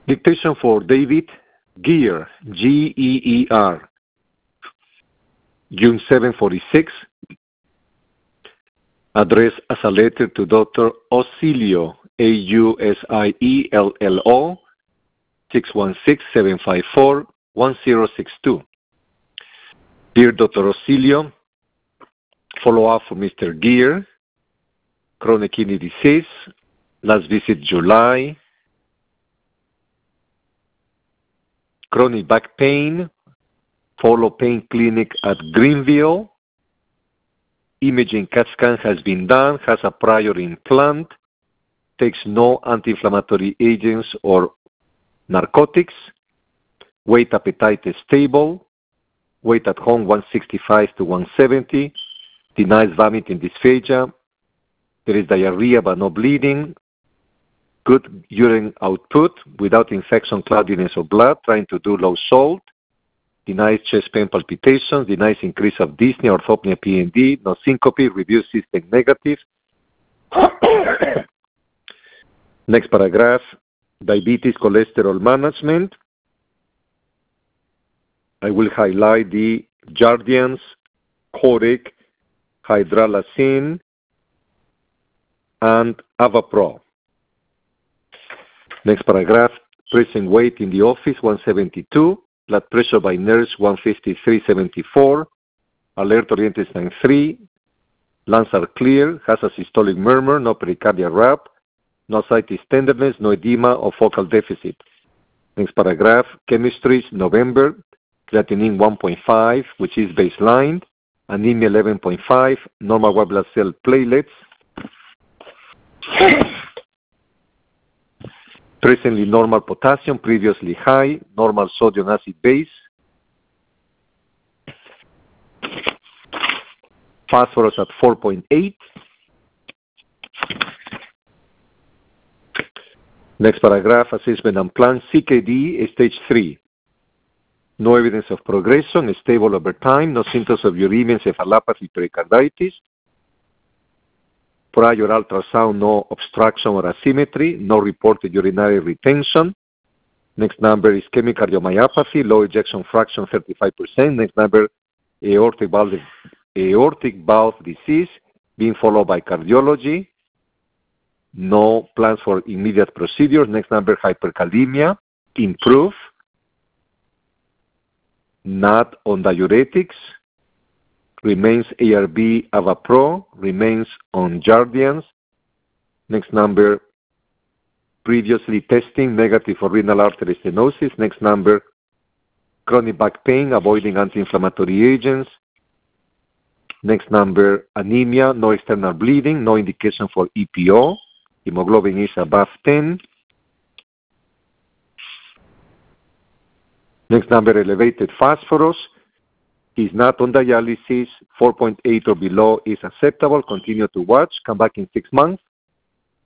Dictation for David Geer, Geer, June 7, 46. Addressed as a letter to Dr. Ausilio, Ausiello, 616-754-1062. Dear Dr. Ausilio, follow-up for Mr. Geer, chronic kidney disease, last visit July, chronic back pain, follow pain clinic at Greenville, imaging CAT scan has been done, has a prior implant, takes no anti-inflammatory agents or narcotics, weight appetite is stable, weight at home 165 to 170, denies vomiting dysphagia, there is diarrhea but no bleeding, good urine output without infection, cloudiness, or blood, trying to do low salt, denies chest pain palpitations, denies increase of dyspnea, orthopnea, PND, no syncope, reduced system negative. Next paragraph, diabetes, cholesterol management. I will highlight the Jardiance, Coric, Hydralazine, and Avapro. Next paragraph, present weight in the office 172, blood pressure by nurse 153/74, alert oriented sign 3, lungs are clear, has a systolic murmur, no pericardial rap, no ascites tenderness, no edema or focal deficit. Next paragraph, chemistry, November, creatinine 1.5, which is baseline, anemia 11.5, normal white blood cell platelets, presently normal potassium, previously high, normal sodium acid base, phosphorus at 4.8. Next paragraph, assessment and plan, CKD, stage 3. No evidence of progression, stable over time, no symptoms of uremia, encephalopathy, pericarditis. Prior ultrasound, no obstruction or asymmetry, no reported urinary retention. Next number is ischemic cardiomyopathy, low ejection fraction 35%. Next number, aortic valve disease, being followed by cardiology. No plans for immediate procedures. Next number, hyperkalemia, improve. Not on diuretics. Remains ARB Avapro, remains on Jardiance. Next number, previously testing negative for renal artery stenosis. Next number, chronic back pain, avoiding anti-inflammatory agents. Next number, anemia, no external bleeding, no indication for EPO. Hemoglobin is above 10. Next number, elevated phosphorus. Is not on dialysis, 4.8 or below is acceptable. Continue to watch. Come back in 6 months.